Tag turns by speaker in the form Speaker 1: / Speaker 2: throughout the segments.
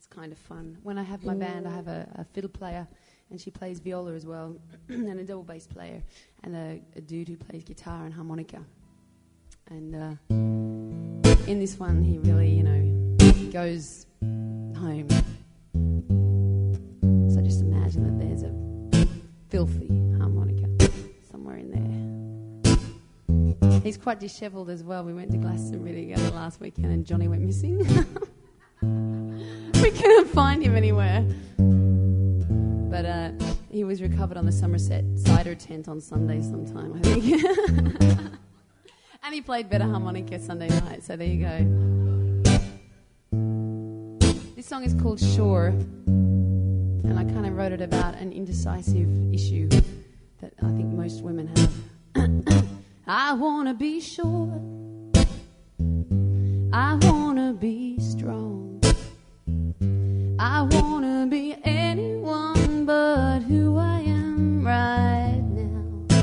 Speaker 1: kind of fun. When I have my band, I have a fiddle player, and she plays viola as well, and a double bass player, and a dude who plays guitar and harmonica. And in this one, he really, goes home. So just imagine that there's a filthy harmonica somewhere in there. He's quite dishevelled as well. We went to Glastonbury together last weekend, and Johnny went missing. We couldn't find him anywhere. But he was recovered on the Somerset cider tent on Sunday sometime, I think. And he played better harmonica Sunday night, so there you go. This song is called Sure, and I kind of wrote it about an indecisive issue that I think most women have. I want to be sure, I want to be strong, I want to be anyone but who I am right now.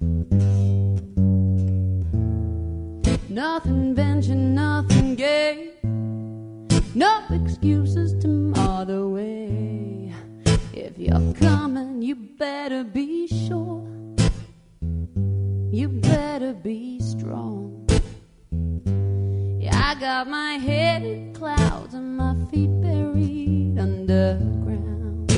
Speaker 1: Nothing venture, nothing gain, no excuses to mar the way. If you're coming, you better be sure, you better be strong. Yeah, I got my head in clouds and my feet buried underground.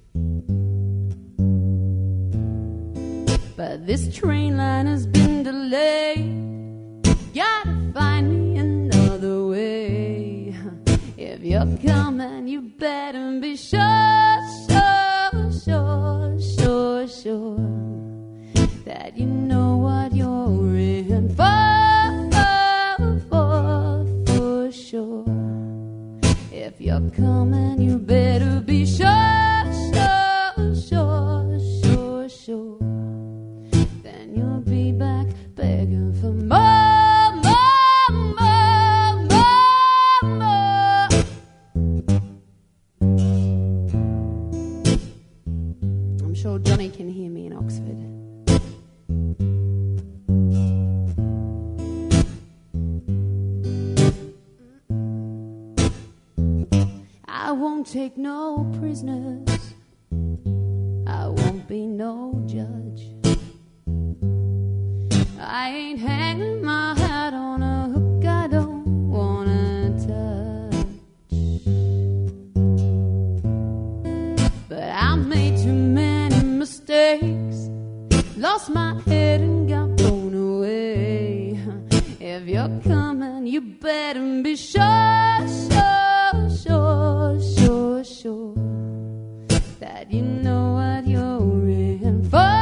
Speaker 1: But this train line has been delayed. Gotta find me another way. If you're coming, you better be sure, sure, sure, sure, sure that you know what you're in for sure. If you're coming, you better be sure, sure, sure, sure, sure. Then you'll be back begging for more. Sure Johnny can hear me in Oxford. I won't take no prisoners, I won't be no judge. I ain't hanging my hat on a hook I don't wanna touch. But I made too many mistakes, lost my head and got blown away. If you're coming, you better be sure, sure, sure, sure, sure that you know what you're in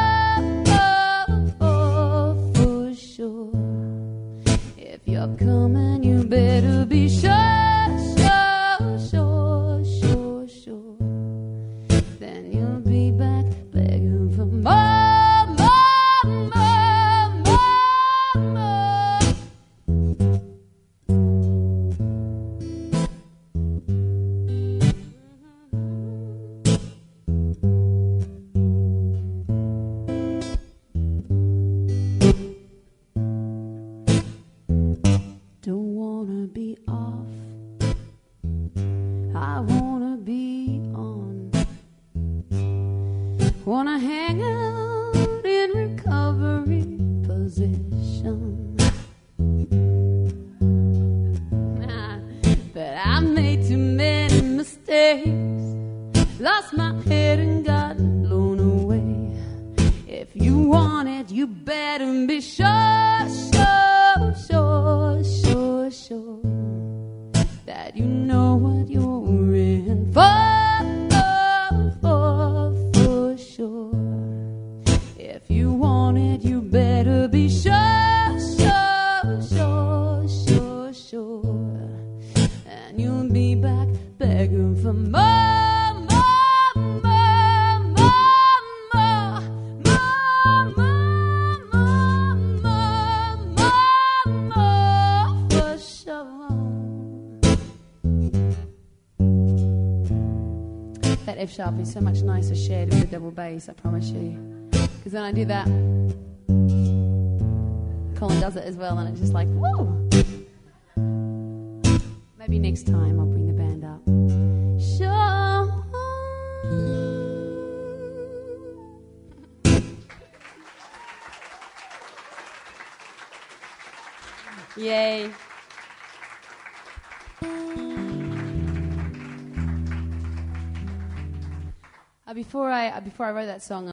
Speaker 1: for sure. If you're coming, you better be sure, sure, sure, sure, sure. Then you'll be back begging for more, more, more, more, more. Don't wanna be off, I wanna be on. Wanna hang out in recovery position. But I made too many mistakes, lost my head and got blown away. If you want it, you better be sure, sure, sure, sure, sure that you know what you're in for sure. If you want it, you better be sure, sure, sure, sure, sure. And you'll be back begging for more, more, more, more, more, more, more, more, more, for sure. That F sharp is so much nicer shared with the double bass, I promise you. Because when I do that, Colin does it as well, and it's just like, woo! Maybe next time I'll bring the band up. Yay. Before I wrote that song,